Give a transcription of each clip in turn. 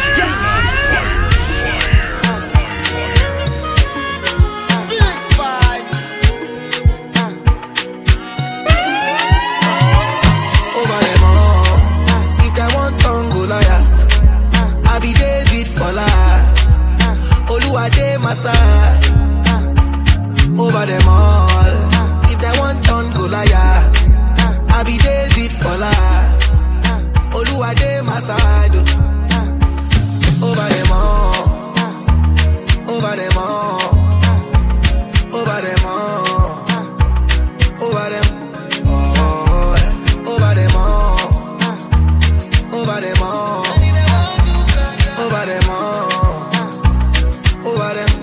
Over them all. If they want turn Goliath, I be David for life. Oluwade my side. Over them all. Over them all. Over them all. Over them all. Over them all. Over them all. Over them all. Over them.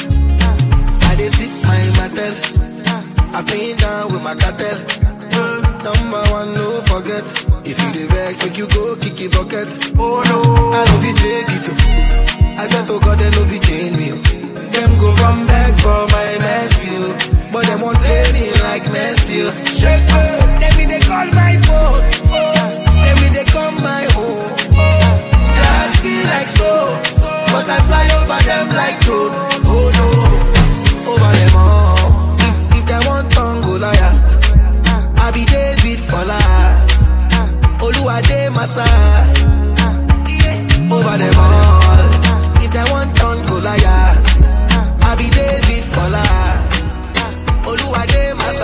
I been down with my cartel. Number one, no forget. If you the vex, make you go kick it bucket. Oh no, I love it, take it too. I swear to God, they love it, change me. Them go run back for my mercy, but they won't play me like Messi. Shake me, let me they call my phone. Let me they come my home. That be like so, but I fly over them like drone. Oh no, over them all. I want turn Goliath. I be David for life. Oluwade my side. Over them all. If they want turn Goliath, I be David for life. Oluwade my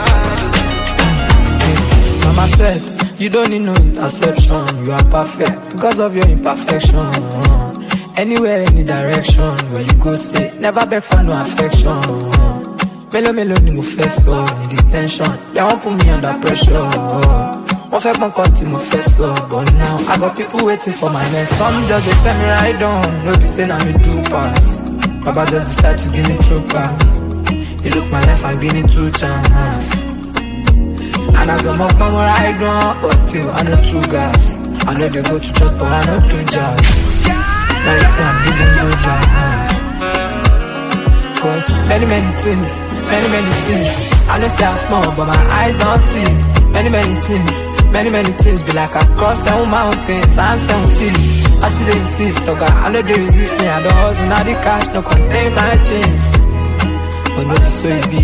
side. Mama said, you don't need no interception. You are perfect because of your imperfection. Anywhere, any direction, where you go say, never beg for no affection. Melo ni mo fẹ́ sọ, need the tension. They won't put me under pressure. Wọ́n fẹ́ pọ́n kan tí mo fẹ́ sọ, but now I got people waiting for my next. Some just dey tell me right on, no be say na me do pass. Baba just decide to give me true pass. He look my life and give me 2 chances. And as I'm up on my ride on, but still I know 2 gas. I know they go to church, but I know 2 jazz. Now you see I'm giving good life. Cause many things. I know say I'm small, but my eyes don't see. Many things. Be like I cross 7 mountains and 7 seas. I still insist, dog. I know they resist me. I don't hustle, now the cash no contain my chains. But no be so it be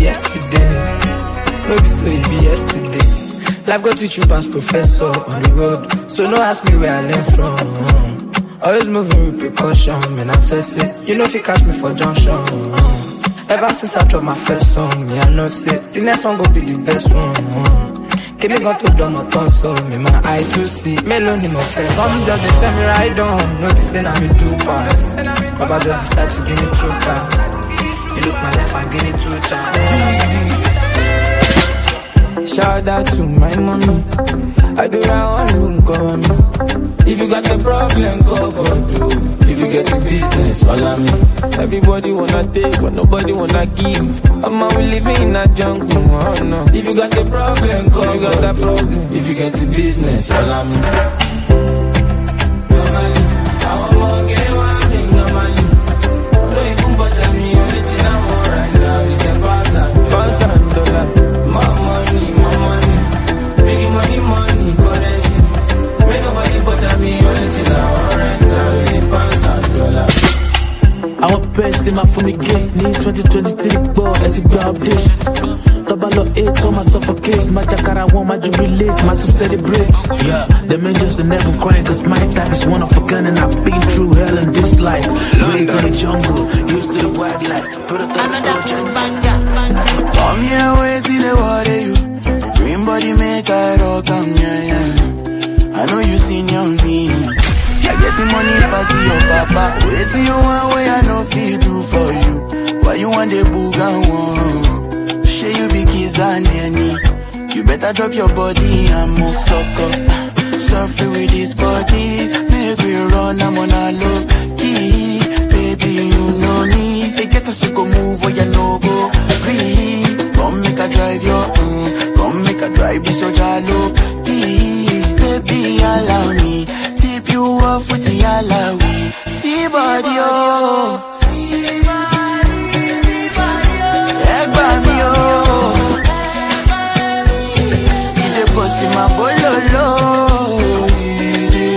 yesterday. Life go teach you past professor on the road. So no ask me where I learned from. Always moving with precaution, man. I say, you know if you catch me for junction. Ever since I dropped my first song, me I know say the next one go be the best one. Give me got to do my tongue, so me my eye to see. Melo ni mo first. Some just they tell me right on, no be say na me do pass. Baba just decide to give me true pass. You look my life and give me 2 chances. Shout out to my mommy. I do that one room cover me. If you got the problem, call God do. If you get the business, follow me. Everybody wanna take, but nobody wanna give. I'm out living in a jungle, oh no. If you got the problem, call you got that problem. If you get the business, follow me. Normally, I won't get one thing normally. Don't even bother me, only thing I'm alright now is the $1,000. More money. Making money, currency. Make nobody bother me, only thing I'm alright now is the $1,000. I want best in my fumigate. Need 2023 ball, let's go update. Double 8 on my suffocate. My jacara want my jubilate, my to celebrate. Yeah, the men just never crying, cause my type is one of a gun and I've been through hell in this life. Raised in the jungle, used to the wildlife. Another banger. Come here, wait till the water you. Dream body make I rock, yeah. I know you seen on me. Yeah, getting money pass your papa. Wait till you want way I know feel do for you. Why you want the booga one? Share you be kids and any. You better drop your body and move suck up. Suffer with this body. Make we run, I'm on a low key. Baby, you know me. They get us to go move where you know go. Free. Come make a drive your come make a drive this so jalo. Baby, allow me. Tip you off with the alawi. See body, oh. Egg me, oh. He's a boss in my bololo.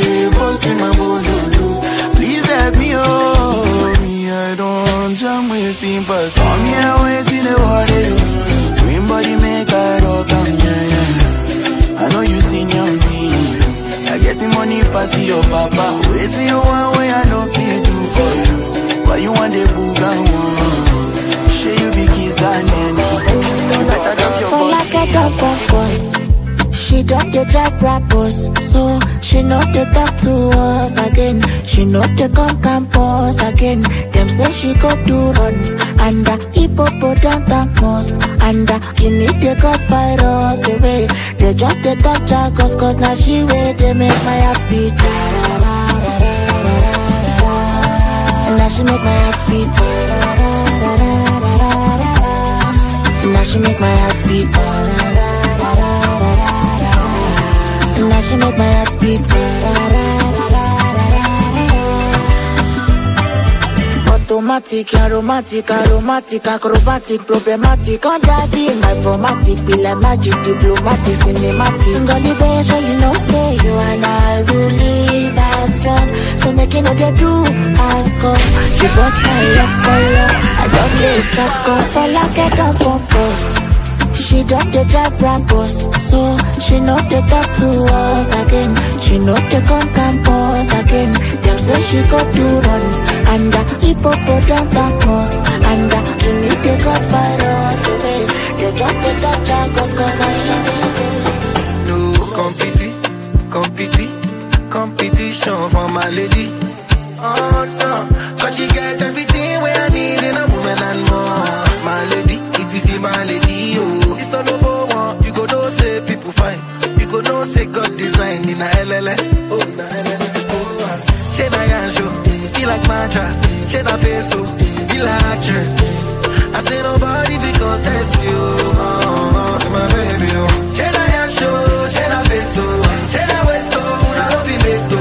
money pass your papa. Waiting you one way I no feel do for you. Why you want the booga one? Share you be kiss and nanny. You better drop your body. Like a double boss. She don't dey drive rappers, so she know they talk to us again. She know they come campus again. Them say she go do runs and hippopotamus and you need the cause virus away. They just they talk jargons cause now she way they make my heart beat. And now she make my heart beat. And now she make my heart beat. And now she make my heart beat. Automatic, aromatic, acrobatic, problematic. On daddy, my formatic, be like magic, diplomatic, cinematic. Ngoli beja, you know, say you and I will live as one. So make you know they do ask us. She got my legs for love. I don't lay stuck up for like a dumb purpose. She don't dey drive rappers, so she know they talk to us again. She know they come campus again. Them say she go do runs and hippopotamus and you need the cause virus away. They just dey talk jargons cause I she no competition for my lady. Oh no, cause she get everything where I need in a woman and more. My lady, if you see my lady, oh, it's not no one. You go know say people fine. You go know say God design in a LLA. Oh, na LLA. Oh, she na yansho, he like mattress. She na peso, he like actress. I say nobody be contest you. Oh, my baby, oh. She na yansho, she na peso, she na westo, na don't be meto.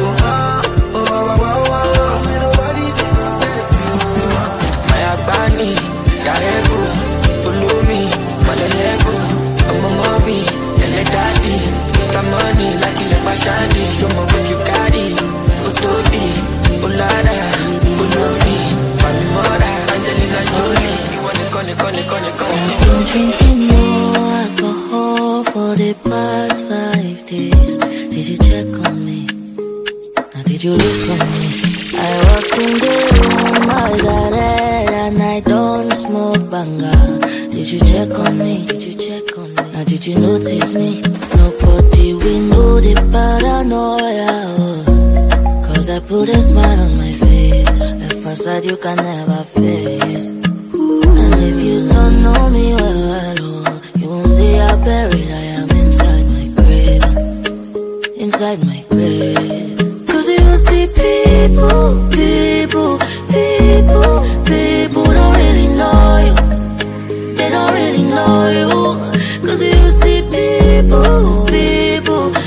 Darego, Ulumi, Malelego, Mommy, Ele Daddy, Mr. Money, like you like Shadi, show me what you carry, Utodi, Ulada, Ulumi, Fanimora, Angelina Jolie, you want to come. been drinking no alcohol for the past 5 days. Did you check on me? Now did you look at me? I walked in the room, eyes are red, and I don't smoke banga. Did you check on me? Did you check on me? Now did you notice me? Nobody we know the paranoia. Oh. Cause I put a smile on my face, a facade you can never face. And if you don't know me well, oh, you won't see how buried I am inside my grave. Inside my grave. Cause you see people don't really know you. They don't really know you. Cause you see people, they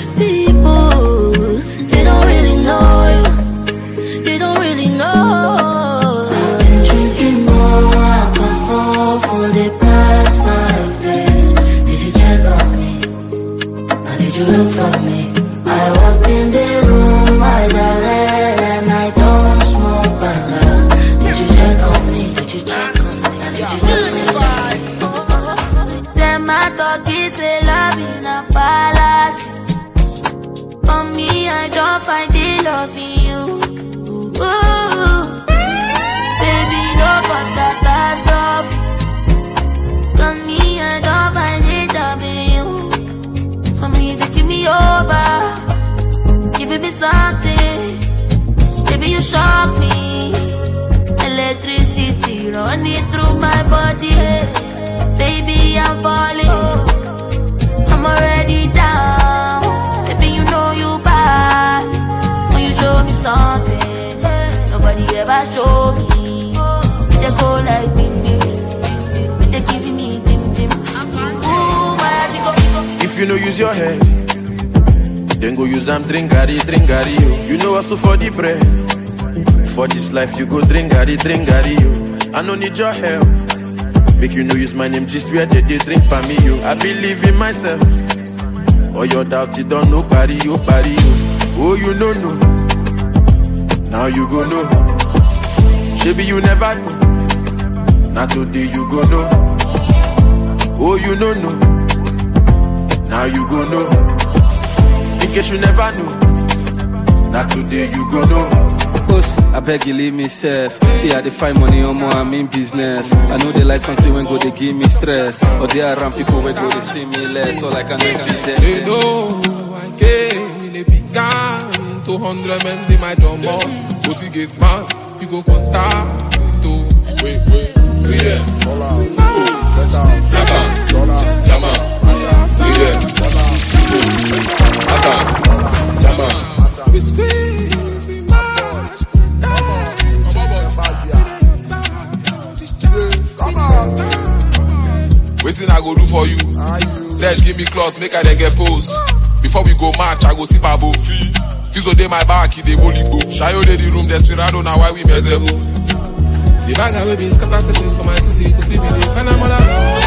don't really know you. They don't really know. I've been drinking more alcohol for the past 5 days. Did you check on me? Now did you look for me? I walked in the room, eyes are red, and I don't smoke banga. Did you check on me? Did you check on me? Now did you look for me? Them my talkies say love in a palace. For me, I don't find the love in you. Ooh, baby, no but that stuff. For me, I don't find the love in you. For me, they give me over, giving me something. Baby, you shock me. Electricity running through my body. Baby, I'm falling. I'm already down. Baby, you know you bad. When you show me something nobody ever show me. They go like bing bing. They giving me dim dim. Ooh, my heart go. If you no use your head, then go use them drink gari, you know also for the bread. For this life you go drink gari, you. I no need your help. Make you know use my name just where they drink for me, you. I believe in myself. All your doubts you don't know, party you. Oh, you know. Now you go know. Maybe you never know. Now today you go know. Oh, you know. Now you go know. In case you never know, Now today you go know. I beg you leave me safe. See I define money on more, I'm in business. I know they like something when go they give me stress. Or they are around people when go they see me less. All I can do is them. They know I came in a big gun. 200 men in my dumbo. Pussy gets man, you go contact. Wait. Yeah. Hold on. Set down. Jama. Jama. We squeeze, we march. Come on. Waiting I go do for you. Dash give me clothes, make I then get pose. Before we go match, I go see Babo. Fizo dey my back, he dey bully go. Shayo dey the room, desperado now why we mezebu. The bag I will be scatter settings for my sissy. Cause if you dey find a mother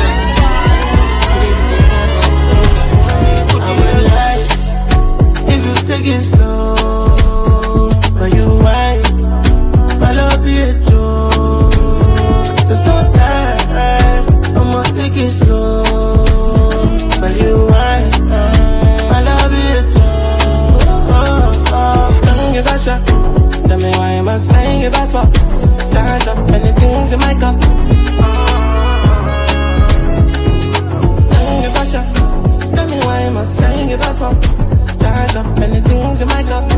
I will lie if you take it slow. But you whine, my love be a joke. There's no time, I'ma take it slow. But you whine, my love be a joke. Don't give a shot. Tell me why am I saying it back for? Tired up many things in my cup. Don't give a shot. Tell me why am I saying it back for? Tired up many things in my cup.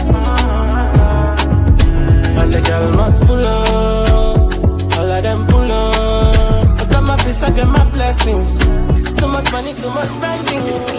And the girl must pull up. All of them pull up. I got my peace, I get my blessings. Too much money, too much spending.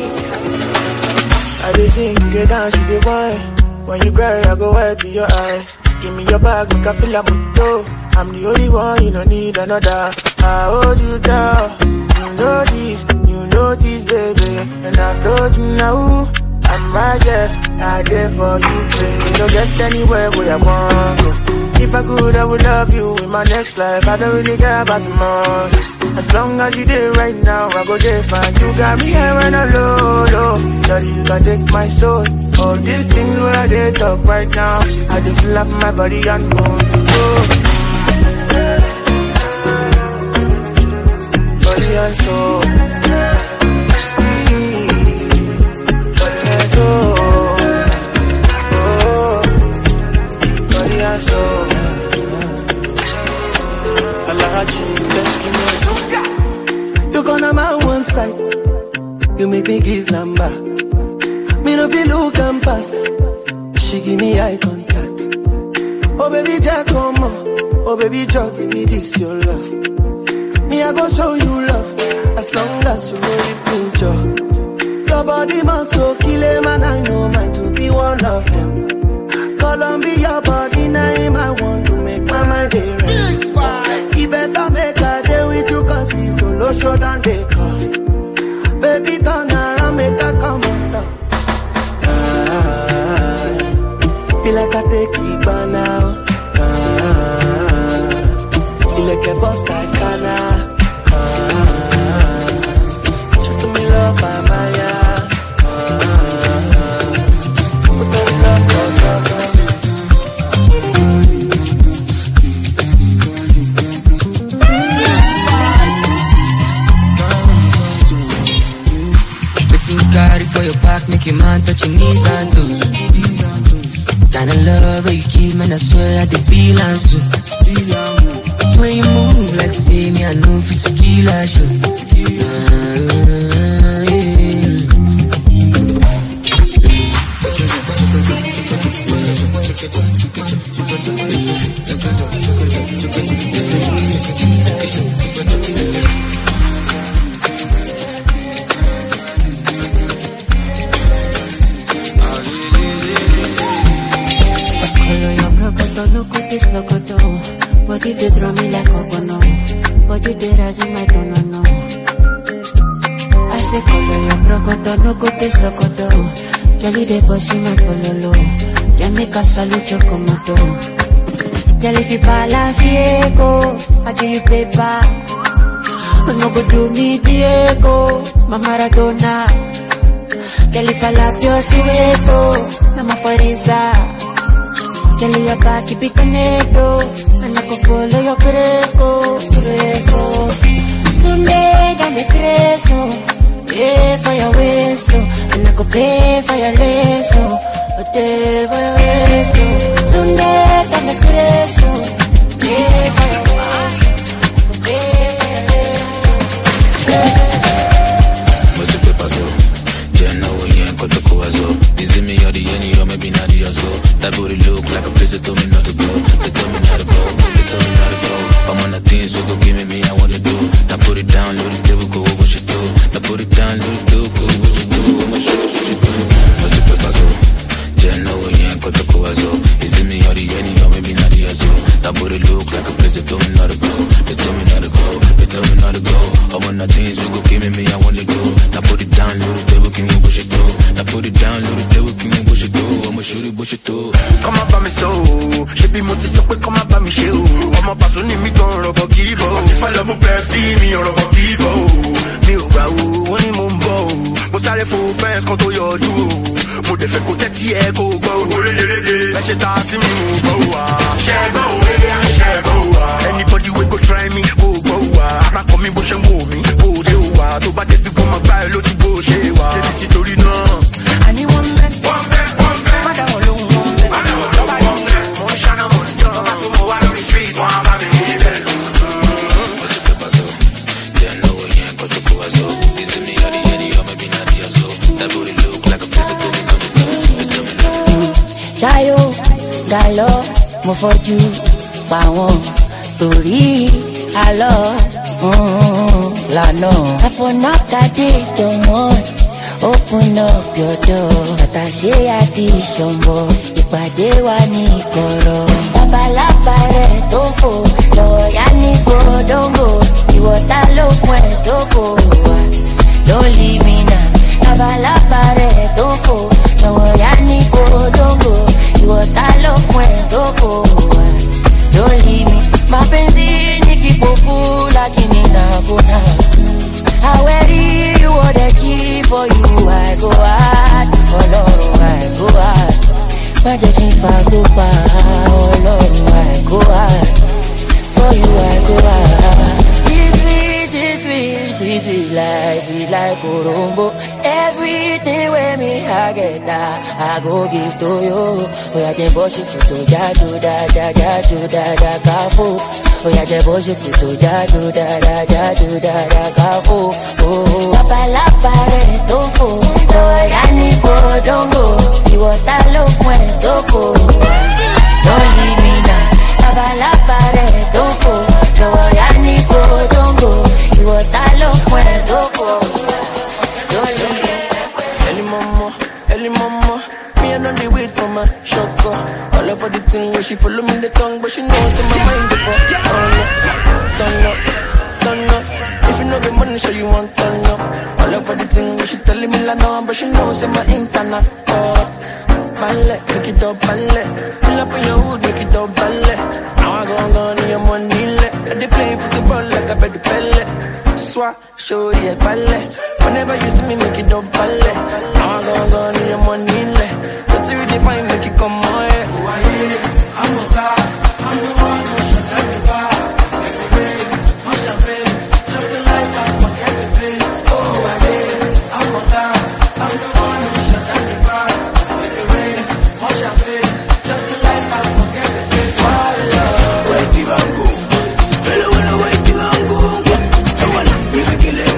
I dey sing, you dey dance, you dey whine. When you cry, I go wipe your eyes. Give me your bag, make I feel like good. I'm the only one, you don't need another. I hold you down. You know this, baby. And I've told you now, I'm right there. I there for you, baby. Don't get anywhere where I want to. If I could, I would love you in my next life. I don't really care about tomorrow. As long as you there right now, I go there fine. You got me here when I'm low. Daddy, you can take my soul. All these things where I did talk right now, I just feel up my body and bone. Body and soul. Body and soul. Body and soul. You gonna my one side. You make me give number. Me no feel look and pass. She give me eye contact. Oh baby Jack, come on. Oh baby Jack, give me this your love. Me I go show you love. As long as you know if me joy. Your body must go kill him and I know mine to be one of them. Columbia body name I want to make my mind rest. He better make a day with you cause he's solo show than they cost. Baby turn around, make a come on top. Feel like I take it by now. Feel like a boss like Kana. Show to me love, I'm put on love, carry for your back, make your man touch your knees and toes. Kinda love how you keep, man, I swear I did feel and so. When you move like say me, I know for tequila show. Body they draw me like a bono. Body they rise in my tono. I say color your brocodo, no go taste locodo. Jelly they push in my pololo. Can make a salute your comodo. Jelly fi balance Diego, I give you paper. No go do me Diego, my Maradona. Jelly falapio sueco, I'm a foriza. Jelly your back, keep it connected. And I go follow your fresco. Sunday, dale creso. Pay for your waist, and I go pay for your lace. Pay for your waist. presto. Sunday, dame preso. Yeah, for your wash. Mucho que pasó, ya no voy a encontrar cuazo. Dice me you're the any or maybe not the other. That booty look like a place that told me not to go. They told me not to go, they told me not to go. I'm on the things we go give me, I wanna do. Now put it down, little devil, go what you do. Now put it down, little devil, go what you do. I'ma show you what you do. Mucho que pasó, ya no voy a encontrar cuazo. Dice me you're the any or maybe not the other. That booty look like a place that told me not to go. They told me not to go, they told me not to go. I'm on the things we go give me, I wanna do. Now put it down, little devil, can we push it through? Now put it down, little devil, can we push it through? I'ma shoot it, push it through. Come up by me so, she be multi so quick, come up by me show. I'm a pass on me gon' rub a kibo. If I love me Pepsi, me on rub a kibo. Me o gba o, wọ́n ní mo ń bọ̀ o. Mo sáré fún fẹ́ǹs kan tó yọjú o. Mo dẹ̀ fẹ́ kó tẹ́tí ẹ kó gbọ́ o. Ẹ ṣe ta sí mi mo gbọ́ wa. Ṣẹ́gbọ́ o, ṣẹ́gbọ́ wa. Anybody wey go try me, mo gbọ́ wa. Arákọ̀ mi bó ṣe ń wò mí, bó dé o wa. Tó bá dé bí kò máa gbá ẹ lójú bó ṣe wà. Ṣé ti torí náà? Àní wọ́n mẹ́. Má dá wọn lóhùn wọn mẹ́. Mo ń ṣáná mo ń jọ. Bá tún mo wá lórí street, wọ́n á bá mi ní ibẹ̀. Mucho que pasó, ya no voy a encontrar cuazo. Dice me you're the any or maybe not the other. That booty look like a place that told me not to go. They told me not to go. Ṣayó, gàlọ́, mo fojú pa wọ́n torí àlọ́ lànà. Àfọ̀nàkàdé tó wọ́n open up your door. Àtàṣe àti ìṣọ̀mbọ̀ ìpàdé wa ní ìkọ̀rọ̀. Babalábà rẹ̀ tó fò lọ́wọ́ yá ní gbòdóńgò. Ìwọ̀ta ló fún ẹ̀ sóko wa. Don't leave me now. Babalábà rẹ̀ tó fò lọ́wọ́ yá ní gbòdóńgò. Ìwọ̀ta ló fún ẹ̀ sóko wa. Don't leave me. Mapenzi ní kíkókú lákìní nàbọ̀nà. Àwẹ̀rí ìwọ̀ dẹ̀ kí for you I go hard. Ọlọ́run I go hard. Má jẹ́ kí n fagbó pa. Ọlọ́run I go hard. For you I go hard. Sweet like Orombo. Everything with me I get that I go give to you. Oh yeah, just boss you to jaju da kafu. Oh yeah, just boss you to jaju da kafu. Oh, papa la pare tofu. Oh yeah, ni bodongo. Iwota lo fue soko. Don't leave me now. Papa la pare tofu. Oh yeah, ni bodongo. Iwota lo fue soko. Don't leave me. Early mama, me and only wait for my shoko. All over the thing where she follow me the tongue, but she knows in my mind before. Turn up. If you know the money, so you want turn up. All over the thing where she telling me la no, but she knows in my internet. Ballet, make it up, ballet. Pull up in your hood, make it up, ballet. Now I go in your money, let they play football like a baby pelle. Swat, show you ballet. Whenever you see me, make it up, ballet. Now I go in your money, let that's you define, make it come on, yeah. I'm a guy, I'm the one who should have the bar. I'm champagne, just the life I forget the pain. Oh, I'm a guy, I'm the one who should have the bar. I'm champagne, just the life I forget the pain. Wait, Ivangu, hello, wait, Ivangu. I wanna be a killer.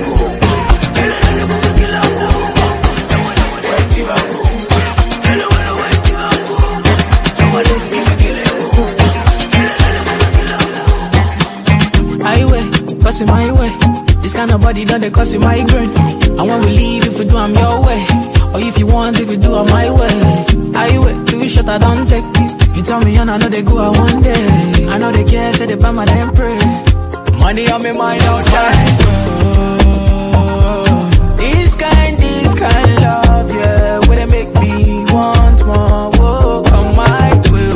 Cause in my way, this kind of body done they cause in migraine. And when we leave, if we do, I'm your way. Or if you want, if you do, I'm my way. I wait, too short, I don't take. You tell me, and I know they go out one day. I know they care, say they buy my damn pray. Money on me mind outside. This kind love, yeah, when they make me want more. Whoa, come my way.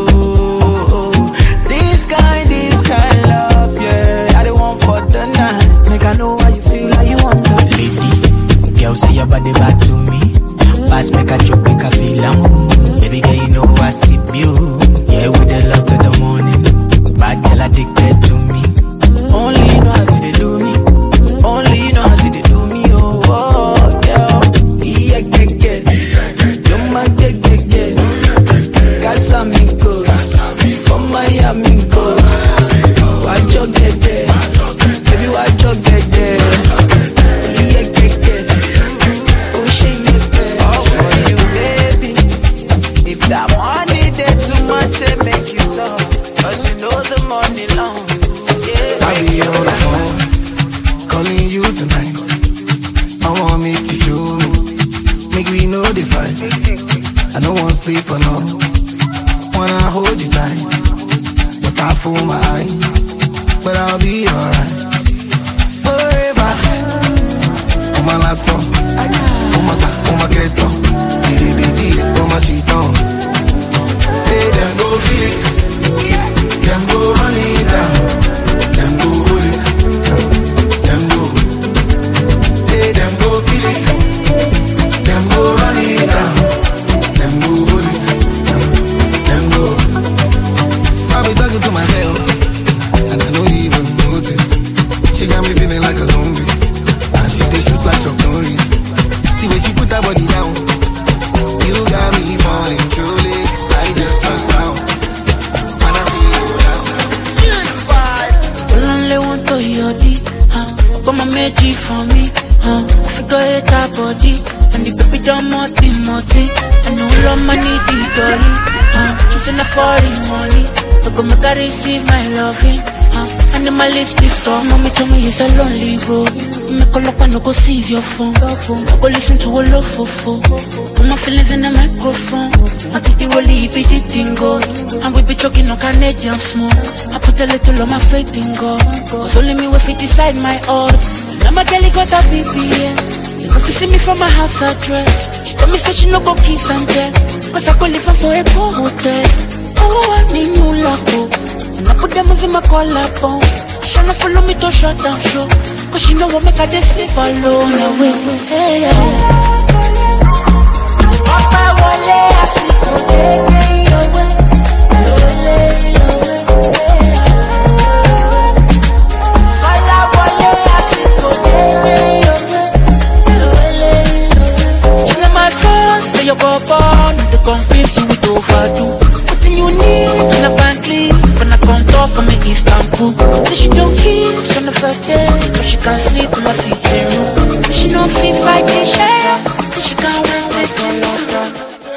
This kind love, yeah, I don't want for the night. Make I know how you feel, how you want to. Lady, girl, say your body back to me. Pass, make a chop, make a feel I'm. Baby girl, you know I sip you. Yeah, with the love to the morning. Bad girl addicted to me. Only know how they do me. wanna hold you tight, but I fool my eyes. But I'll be alright forever. Oh my lato, oh my keto, oh my shito. Say them go feel it, them go run it down, them go hold it, them go. Say them go feel it, them go run it down, them go hold it, them go. I'll be talking to myself, and I don't even notice. She got me feeling like a zombie, and she dey shoot like Chuck Norris. The way she put her body down, you got me falling truly. I just touched down, and I see you down. Only want to hear the, but my magic for me, figure it out body, and the baby don't multi. I know all of my need the dolly, she's in a foreign money, so go make her receive my loving, animalistic talk. Mommy told me it's a lonely road, make a look and no go seize your phone, no go listen to a love for put my feelings in the microphone, I think the rolly be the tingo, and we be choking on Canadian smoke, I put a little on my faith in God, cause only me will fit decide my odds. Now my girl got a BBM, if you see me from my house address, she told me say she no go kiss and tell, cause I go live for a cool hotel. Oh, I need new laco, and I put them in my collar bone. She not follow me to shut down show, cause she know what make her just sleep alone. Now wait, hey, Papa wale asiko baby away, Papa wale asiko baby away. She let my phone say you go born, they confuse you with overdo. You need in a Bentley when I come talk from me Istanbul. Say she don't kiss on the first day, but she can't sleep in my sleeping room. Say she don't feel like they share, say she can't win with all of that.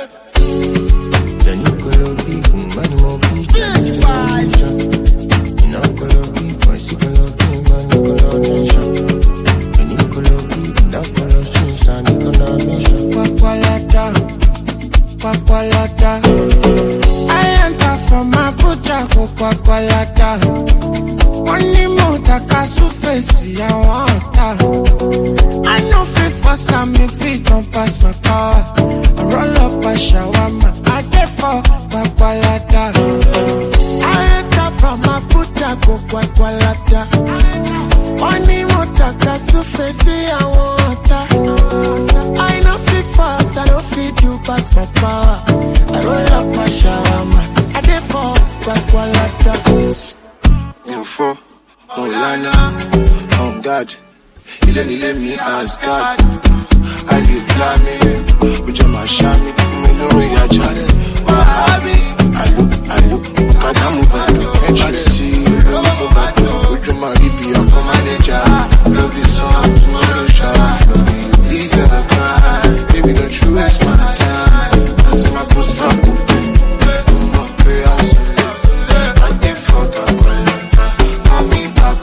I enter from my butcher, go kwakwalata. Money more takasu face, I want her. I know fit for some, me feet don't pass my power. I roll up a shawarma, I get for kwakwalata. I enter from my butcher, go kwakwalata. Money more takasu face, I want her. I know fit for, I don't fit you pass my power. I roll up my shawarma, I dey for kwakwalata. Me for Molana, on God, he let me ask God. I live flaming, with my shami, me know we are chatting. I look, God, I'm moving. And you see, you go back, with my hippie, I'm a manager. Love this song, tomorrow, shot. Please ever cry, baby, don't you waste my time. I see my puss up, I'm not pay us. I did fuck up, call me back,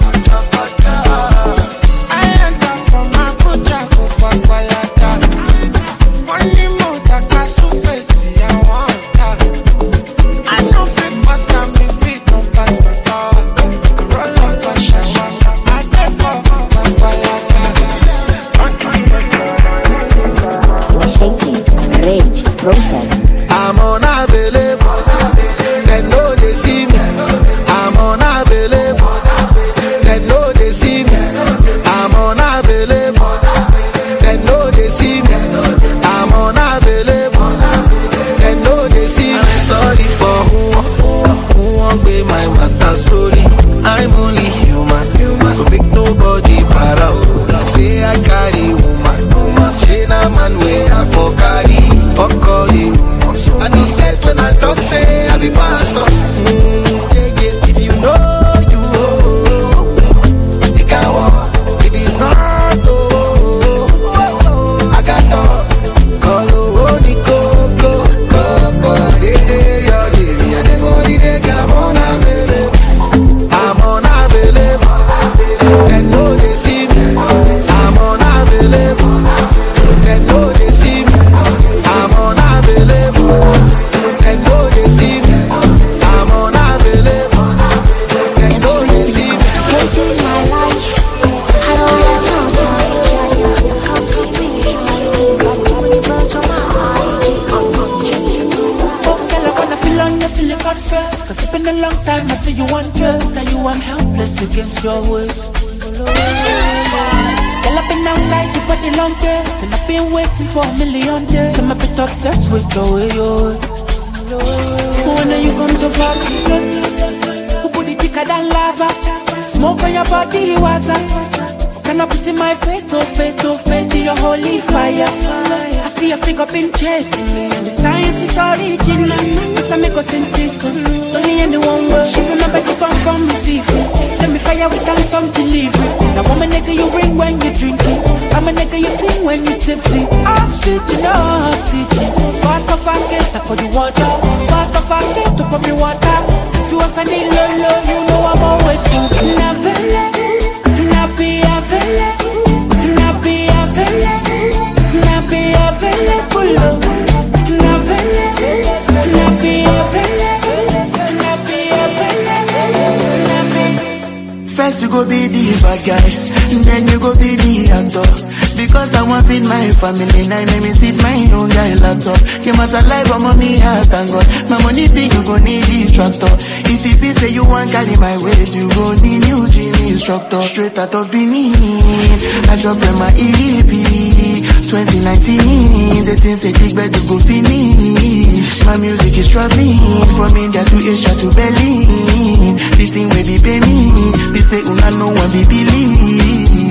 I enter from my butcher, go kwakwalata. Money more takasu face, I want her. you confess, cause it's been a long time, I see you undressed. Now you I'm helpless against your words. Girl, I've been outside the body long day, and I've been waiting for a million days. I'm a bit obsessed with your way, when are you come to party? Who put it thicker than lava? Smoke on your body, was I? Can I put in my faith, oh faith, oh faith, in your holy fire? I see your finger been chasing me, and the science is original. Cause I make us insist, only anyone will. She remember to come from receiving. Send me fire without some delivery. Now I'm a nigga you bring when you drinking. I'm a nigga you sing when you tipsy. Oxygen, oxygen. Fast off and get, I call you water. Fast off and get, to put me water. If you ever need love, you know I'm always good. Never let be available, not be available, not be available, not be available. First you go be the bad guy, then you go be the actor. Because I want feed my family, now let me feed my own guy laptop. You must alive, I'm on me heart and God. My money big, you gon' need the tractor. If it be say you want carry my weight, you gon' need new gym instructor. Straight out of Benin, I drop in my EP 2019, the things they big bed to go finish. My music is traveling from India to Asia to Berlin. This thing will be pay me, they say una no one be believe.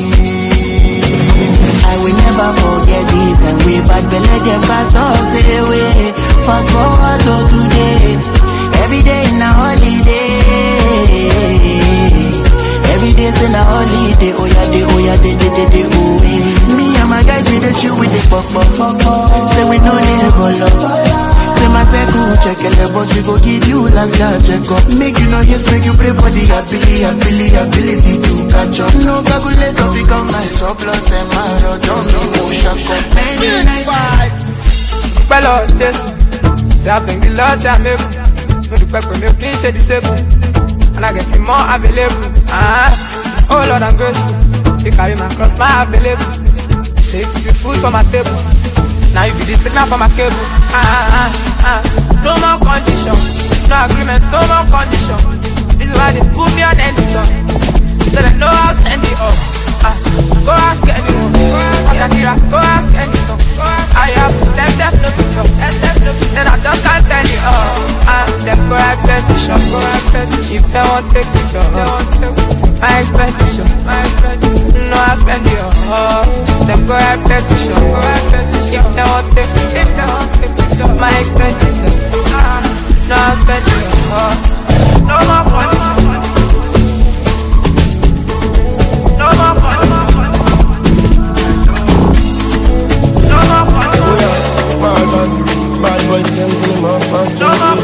I will never forget this, and we back the let them pass us away. Fast forward to today, every day in a holiday. Every day's in a holiday, oh yeah, oh yeah, oh yeah. Me and my guys, we the chill with the pop. Say we no need to go low. Say my circle, check it, but we go give you last guy check up. Make you know yes, make you pray for the ability to catch up. No calculator become my surplus and my don't no shack up. Many nights fight. Well, this, I think the Lord time able. No the pepper, me clean shade disable. And I get it more available. Oh Lord, I'm grateful. You carry my cross, my available. Take the food from my table. Now you be the signal for my cable. No more condition, no agreement, no more condition. This is why they put me on any song. So they know I'll send it up. Go ask anyone. Shakira, go ask anyone. I have them no picture. Then I just can't tell you all. Them go write petition. If they won't take picture, my expectation. No, I spend it all. Them go write petition. If they won't take picture, my expectation. No, I spend it all. No more condition. No more condition. No more condition. Bad boy sends in my fast.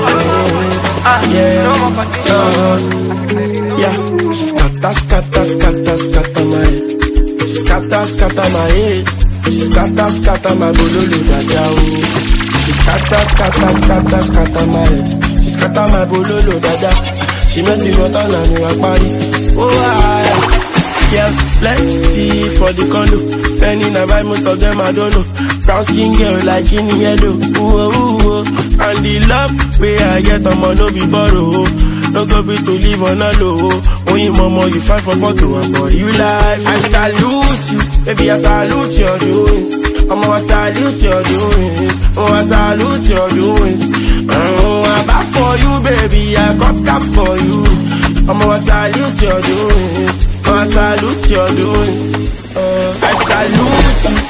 Yeah, no more condition. Yeah, scatter my head. Scatter my head. Scatter my bololo dada. She scatter my head. She scatter my bololo dada. She met the water and me a party. Oh, yes, plenty for the condo. Penny I buy most of them I don't know. Brown skin girl like in yellow. Ooh. And the love where I get on my no be borrow. No go be to live on a low. Only mama you fight for bottle and for you life. I salute you, baby I salute your doings. I salute your doings. I salute your doings. I'm back for you baby, I got cap for you. I salute your doings. I salute your doings. I salute you.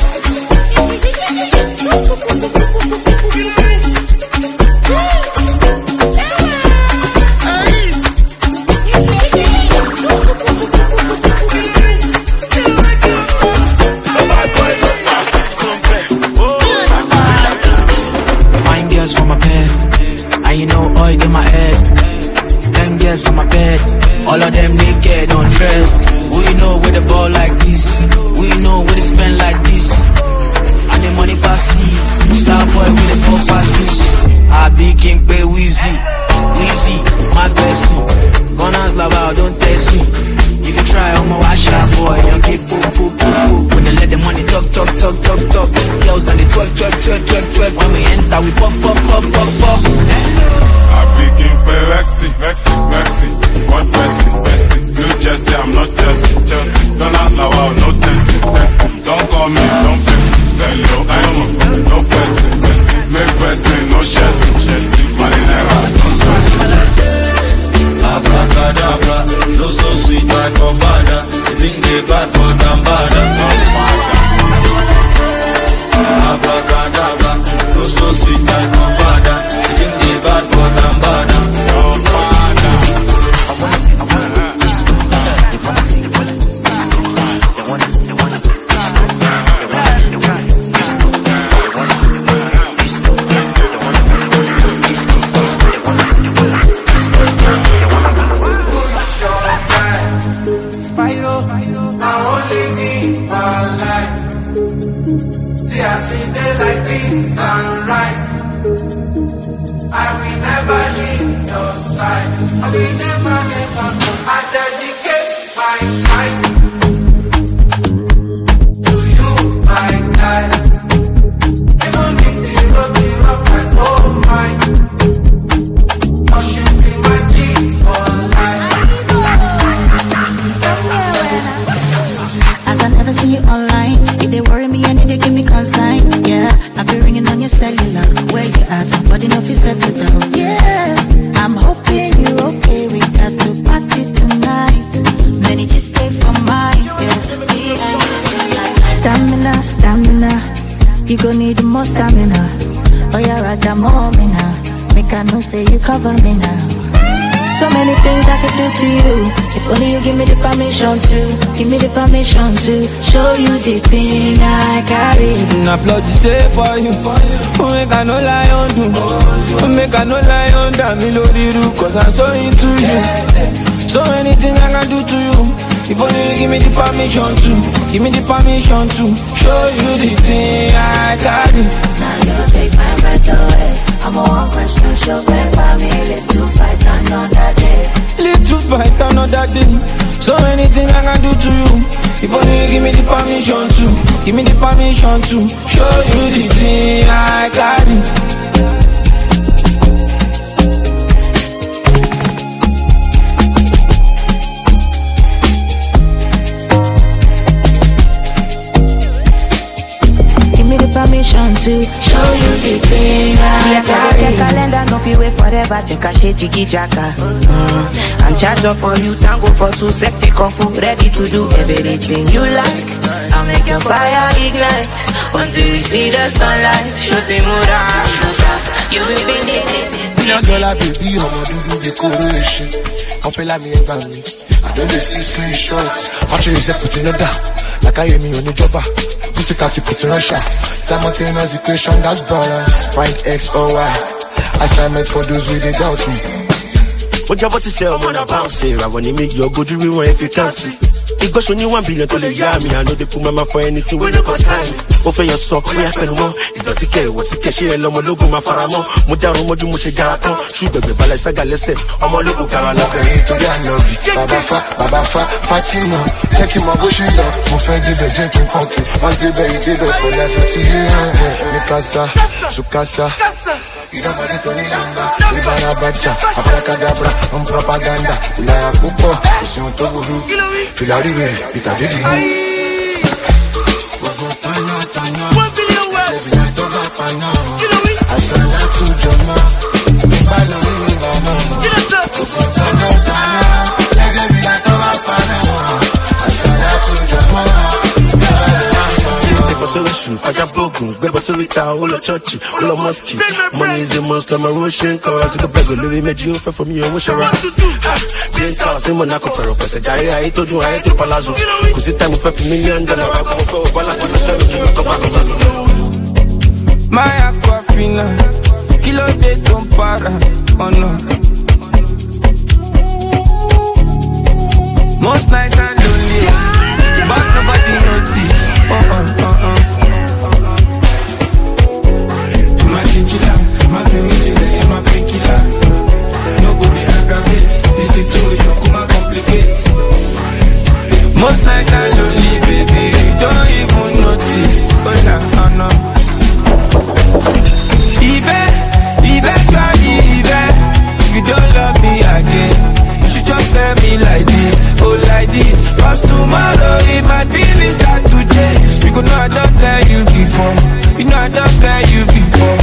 Fine girls from my bed, and you know oil in my head. 10 girls on my bed, all of them naked, undressed. We know where the ball like this. We know where they spend like this. And the money pass see. Star boy with the ball pass this. I be king pay Weezy, my person. Gunners lava, don't test me. If you try, I'm a wash out boy. Young keep poo. When they let the money talk. Girls now they twerk. When we enter, we pop. I be king Mercy, mercy, mercy. What bestie, bestie? New Jersey, I'm not Chelsea. Don't ask now, wow, no testing. Don't call me, don't bestie. Hello, I am no bestie. Make bestie, no chassis. Money never, don't bestie. Abracadabra, no so sweet like my father. You think they bad, but I'm bad. Abracadabra, no so sweet like my father. You think they bad, but I'm bad. Sunrise, I will never leave your side. I will never, I dedicate my time to you, my life. Even if the road be rough and oh mine, you should be my G for life. As I never see you online, if they worry me and they give me consign, yeah. I be ringing on your cellular, where you at? Body no fit settle down, yeah. I'm hoping you okay, we got to party tonight. Many just stay for mine, yeah. Stamina, you gon' need more stamina. Oh yeah, right, more me now. Make I know say you cover me now. So many things I could do to you. If only you give me the permission to show you the thing I carry. Applaud you say for you. Make I no lie on you. Make I no lie on that me load you. Cause I'm so into you. So many things I can do to you. If only you give me the permission to show you the thing I carry. Now you take my breath away. I'm a one question show back by me. Live to fight another day. So many things I can do to you. If only you give me the permission to show you the thing I carry. Permission to show you the thing I carry. Check calendar, no fit wait forever. Check a shit, jiggy jacka. I'm charged up for you, tango for two, sexy kung fu, ready to do everything you like. I'll make your fire ignite until you see the sunlight. Shooting mura, sugar, you will be needing. Your girl, baby, I'm gonna do decoration. Come feel like me about me. I don't see screenshots. Watching yourself put in a down. Like I hear me on the jobber. Pussy can't put in Russia. Simultaneous equation, that's balance. Find X or Y. Assignment for those who they doubt me. What you about to say, I'm on a bounce here. I wanna make your good review if you can see. It goes on you 1 billion to the yummy. I know they put my mouth for anything when you consign. Offer your soul, we have been more. It don't take care, what's the cash here? Lomo logo, my faramo. Mudaro, Moju, Muche Garaton. Shoot the Balasaga, let's say, I'm a logo Carala. Baba Fatima. Take him a bush up. My friend did the drinking coffee. Once the baby did it for life to you. Mikasa, Sukasa. You don't want to lamba. Ibara bacha, abracadabra, propaganda. Ulaya pupo, usimu toguru. Filari we, itadidi. 1 billion well. Asana tu jama. Balo ni mama. I got broken, baby, so we all a church, all a mosque. Money is the most of my Russian cars. I can beg a little bit you for me, and wish I ran. Being tough, in Monaco for a person. I told you I had to palazzo. Cause it's time to $5 million. I come for balance on the service. My aquafina, kilo de compara, oh no. Most nights I'm lonely, but nobody notice. My chinchilla, my penicillin, my painkiller. No go be aggravate, this situation come and complicate. Most nights I'm lonely, baby, you don't even notice. Oh no. Eventually, if you love me again, you should just tell me like this, oh like this. Cause tomorrow if my feelings start to change, you go know I don't tell you before. You know I don't tell you before.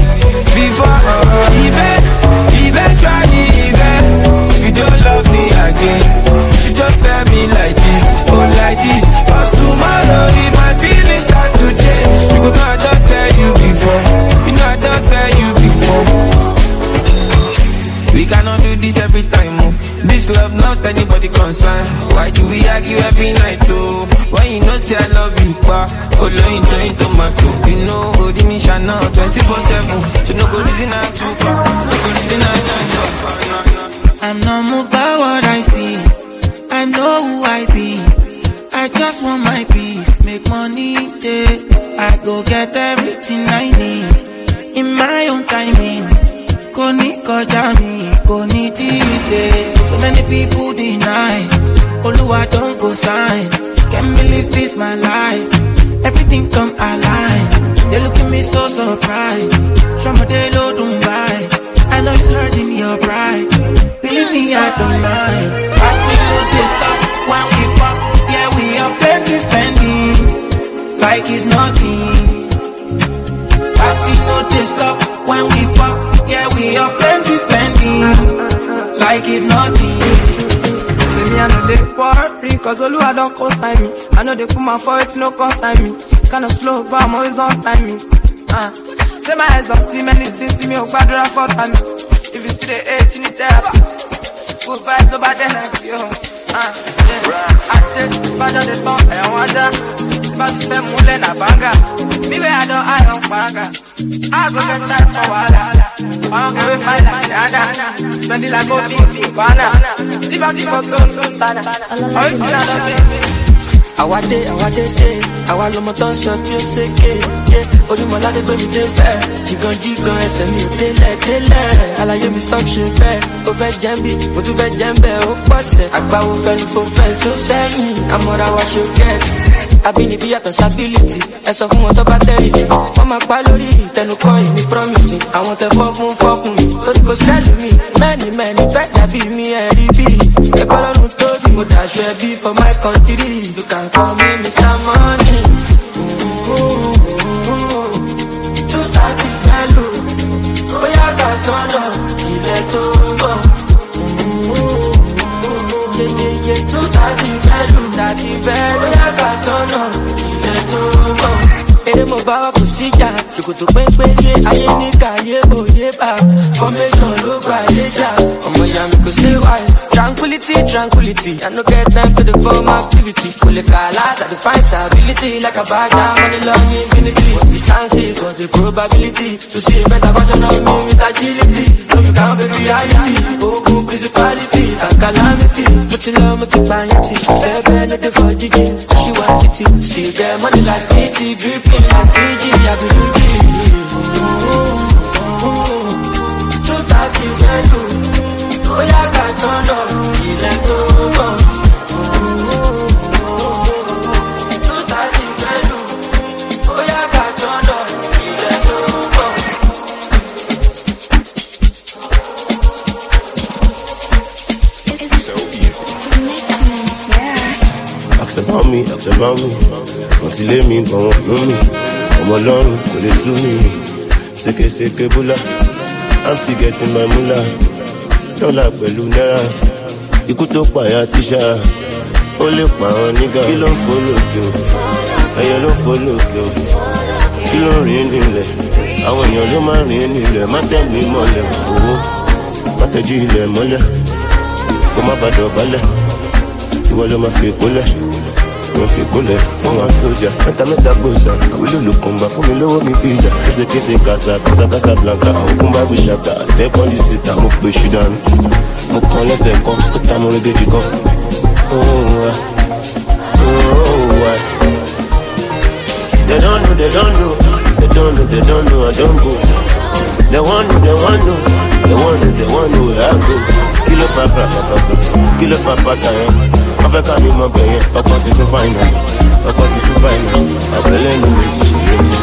Eventually, if you don't love me again, you should just tell me like this, oh like this. Cause tomorrow if my feelings start to change, you go know I don't tell you before. You know I don't tell you before. We cannot do this every time, oh. This love not anybody concerned. Why do we argue every night, oh? When you know say I love you, pa. Oh, into tomato. You know, oh, the mission now 24/7. So no go listen out too far. No go listen out too far. I'm not moved by what I see. I know who I be. I just want my peace. Make money, yeah. I go get everything I need in my own timing. Koni kojami, koni dide. So many people deny. Oluwa don't go sign. Can't believe this my life. Everything come alive. They look at me so surprised. Somebody low don't buy. I know it's hurting your pride. Believe me, I don't mind. I think this stuff when we pop. Yeah, we are plenty spending like it's nothing. I think this stuff when we pop. Yeah, we are plenty spending like it's nothing. See me, I know they worry, cause Oluwa don't consign me. I know they put my foot, no consign me. Kinda slow, but I'm always on timing. Say my eyes don't see many things, see me, oh, bad for time. If you see the hate, you need therapy. Good vibes, nobody like you. I take this bad on the top, I want that. It's about to be moving a banger. Me where I don't, I don't banga. I go get time for wahala. I don't give a fight like that. Spend it like a big banana. Leave out the box on banana. Original of it. Àwa dé, àwa lọmọ tó ń sọ tí ó ṣèké. Olúmọ̀ládé gbé mi dé bẹ́ẹ̀, jìgànjìgàn ẹsẹ̀ mi ò délẹ̀. Àlàyé mi stop ṣe bẹ́ẹ̀, ó fẹ́ jẹ́ bí, mo tún fẹ́ jẹ́ bẹ́ẹ̀, ó pọ̀ sẹ̀. Àgbáwo fẹ́ni fò fẹ́ só sẹ́yìn, àmọ́ra wa ṣe kẹ́. Abínibí yàtọ̀ sábílìtì, ẹ sọ fún wọn tó bá tẹ́rìtì. Wọ́n máa pa lórí ìtẹnukọ́ ìní promising. Àwọn tẹ fọ́ fún mi, torí kò sẹ́lù mi. Mẹ́ni fẹ́ dàbí mi ẹ̀rí bí. Ẹ̀kọ́ lọ́run tóbi, mo dàṣọ ẹbí for my country. You can call me Mr. Money. 230 value, bóyá ká tọ́nà ilẹ̀ tó ń bọ̀. 230 value, bóyá ká tọ́nà ilẹ̀ tó ń bọ̀. Ere mo bá wa kò síjà, ṣòkòtò pépé yé ayé ní kàyé òye bá. Formation ló gbà yé jà, ọmọ ìyá mi kò stay wise. Tranquility, I no get time to the form activity. Kole kalas, I define stability like a badger, money long infinity. What's the chances, what's the probability to see a better version of me with agility? No, you can't be reality, open principalities and calamity. Much love, much vanity, baby, no the for Gigi, she wants it, still get money like Fiji, dripping like Fiji, I believe it. 230 value. Oh, yeah, got turned up, ilẹ̀ tó mọ̀. 230 value. Oh, yeah, got turned up, ilẹ̀ tó mọ̀. So easy. Ask about me. Wọ́n ti lé mi, bọ̀ wọ́n ló mi. Ọmọ ọlọ́run kò lè tú mi. Sékèsékè búlá, I'm still getting my moolah. Dọ́là pẹ̀lú náírà, ikú tó pààyà tíṣà, ó lè pa àwọn nígà. Kí ló ń fò lókè o? Ẹyẹ ló ń fò lókè o. Kí ló ń rìn nílẹ̀? Àwọn èèyàn ló máa ń rìn nílẹ̀. Má tẹ̀ mí mọ́lẹ̀ owó, má tẹ̀jú ilẹ̀ mọ́lẹ̀. Kó má bàa dọ̀bálẹ̀, ìwọ ló máa fi kólẹ̀. Wọ́n fi kólẹ̀ fún wa sójà. Mẹ́ta gbòòsà, àwílò ló kàn bá fún mi lówó mi bí ìjà. Késekése kásá blanca, àwọn òkun bá bù ṣàtà. Step on the sita, mo pe ṣù dànù. Mo kàn lẹ́sẹ̀ kan, ó ta mo régéjì kan. They don't know, I don't go. They want know where I go. Kilo papa, kilo papa tayo. Ọfẹ́ ká mi mọ bẹ̀yẹn, ọkọ̀ ti tún fáìnà, àbẹ̀lẹ̀ ní méjì ṣe lé.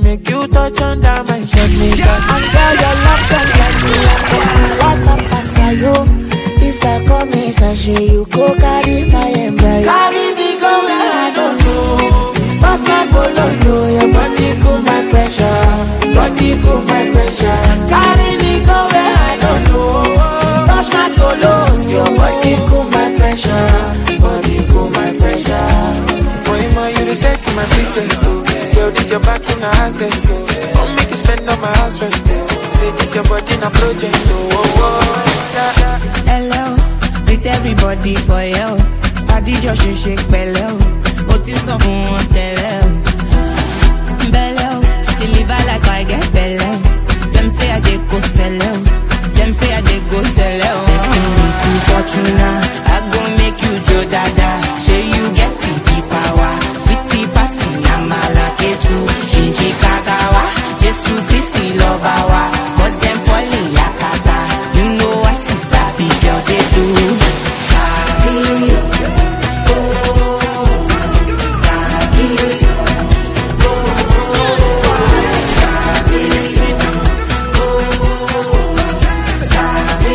make you touch under my shirt, nigga. And girl, your love don't let me what's up, Pascayo? If I come in sachet, you go carry my embryo. Carry me go where I don't know. Pass my bololo, your body cool my pressure. Body cool my pressure. Carry me go where I don't know. Touch my tolos, your body cool my pressure. Body cool my pressure. Boy, ma, you the set to my preset. Yo, this your back in the asset. Come make you spend on my house rent. Say this your body in a project. Hello, with everybody for you. I did your shake bello. What is up on bello? Bello, deliver like I get bello. Them say I did go sell out. Them say I did go sell out. Destiny to Fortuna, I go make you Joe Dada. Say you get the power. Sweetie Pasi, I'm a lucky too. Shinji Kagawa, just to Christy Lobawa. Got them falling yakata. You know I see sabi girl they do. Sabi, oh, sabi, oh, sabi,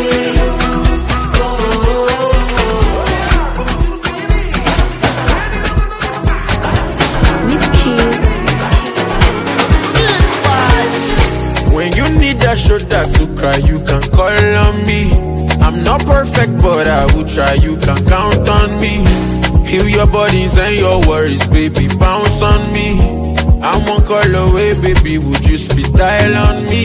When you need that shoulder to cry, you can call on me. I'm not perfect, but I will try. You can count on me. Heal your bodies and your worries, baby. Bounce on me. I'm one call away, baby. Would you speed dial on me?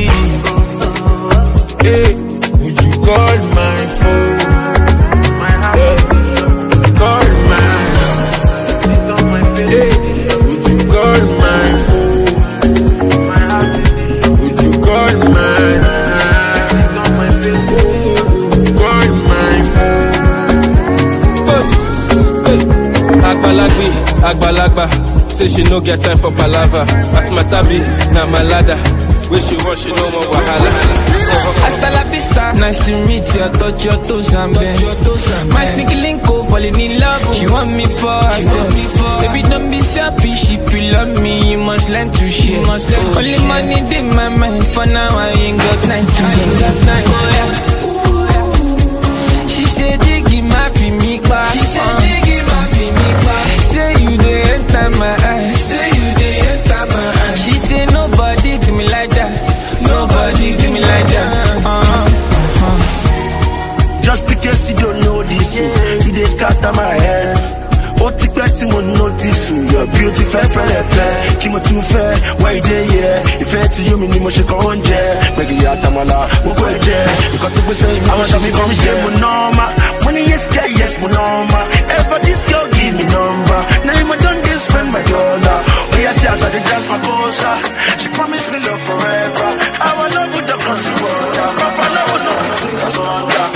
Hey, would you call my phone? Hey, call my phone. Hey, would you call my phone? Would you call my Agbalagba, say she no get time for palava. As my tabi, na my ladder. Where she want, she no more wahala. Hasta la vista, nice to meet you. I touch your toes and bend. My sneaky link up, falling in love. She want me for herself. Baby, don't be selfish. If you love me, you must learn to share. Only money in my mind. For now, I ain't got time to She said, Jiggy, my me back. She said, Jiggy, my me back. Say you dey enter my eyes. Say you dey enter my eyes. She said, nobody do me like that. Nobody do me like that. Just in case you don't know this, you dey scatter my head. Ó ti pẹ́ tí mo notice your beauty fẹ́ fẹ́lẹ̀ fẹ́. Kí mo tún fẹ́, why you dey here? Ìfẹ́ tí yóò mi ni mo ṣe kàn ń jẹ. Gbẹ̀gì àtàmàlà, gbogbo ẹ̀ jẹ́. Nǹkan tó gbèsè ìmọ̀ àwọn ṣàfi kan ṣe mo nọ́ọ̀mà. Money yes, girl, yes, mo nọ́ọ̀mà. Everybody's girl give me number. Now you don't dey spend my dollar. Oh yes, yes, I dey dance my cosa. She promised me love forever. Our love with the consequence. Papa love no, that's all that.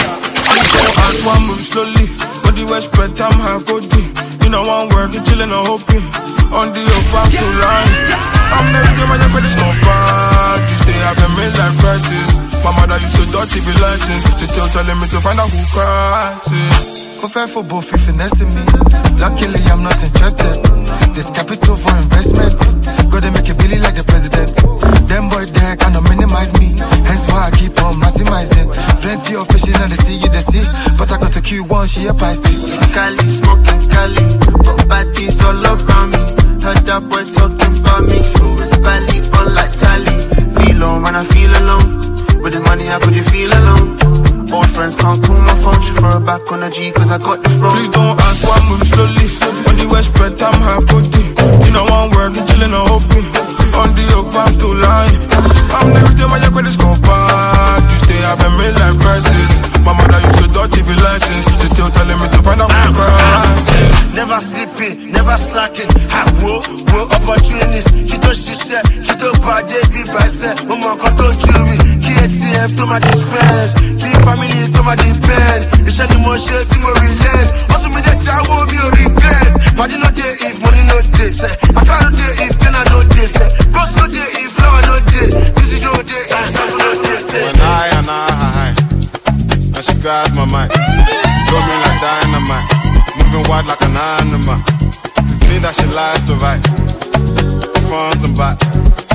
As one move slowly, body well spread, I'm half good. You know I'm working, chilling, I'm hoping. On the up to line. I'm never doing my credit's no bad. You stay having midlife crisis. My mother used to dirty be license. She still telling me to find out who cries it. Go fair for both if finessing me. Luckily I'm not interested. This capital for investments. Gotta make it Billy like the president. Them boy there cannot minimize me. Hence why I keep on maximizing. Plenty of fishes in the sea, you the sea. But I got a Q1, she a Pisces. Cali, smoking Cali. Got baddies all around me. Heard that boy talking about me. So it's belly on like tally. Feel on when I feel alone. With the money, how could you feel alone? Old friends can't call my phone. She throw it back on the G cause I got the phone. Please don't ask why I'm moving slowly. On the west spread, I'm half good. You know I'm working, chilling, I'm hoping. On the up, I'm still lying. I'm never doing my credit's go bad. You stay having midlife crisis. My mother used to dirty be license. She still telling me to find out who cries. Never sleeping, never slacking. Whoa, opportunities. She share, she don't buy be by set. Mama can't don't jewelry. KTM to my dispense. The family to my depend. It's any more shit, more relent. Also me that I won't be a regret. But you know day if money no day. I can't day if then I know this. Boss no day if flower no day. This is no day if something no day. When I, and she grabs my mind. Throw me like dynamite. Moving wild like an animal. It's me that she lies to right. Front and back. I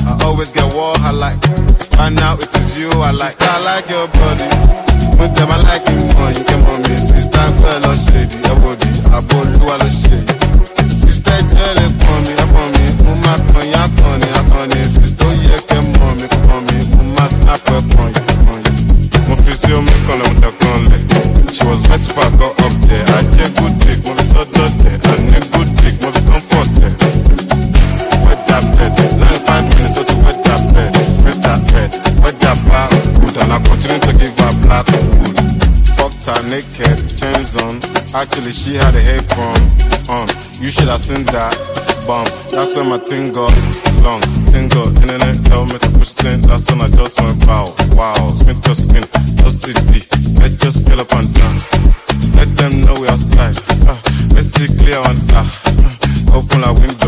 I always get what I like. Right now it is you I like. Sister, I like your body. With them I like it more. You can want me. Sister, girl, or shady. Your body, I bolu, I love shady. Sister, girl, upon me. Mama, con, ya, con, sister, yeah, come on me. Mama, snap up on you. Mon fils, you me con, I'm the con. She was wet if I go up there. I get good dick, mon fils, so dirty. I need good dick, mon fils, comforted. Wet that bed, 95 minutes, so to wet that bed. Wet that black wood, and I continue to give her black wood. Fucked her naked, chains on. Actually, she had a hair on. You should have seen that bump. That's when my thing got long. Internet tell me to push thing. That's when I just went wow. Skin to skin, no CD. Let's just scale up and dance. Let them know we outside. Let's see clear on that. Open our window.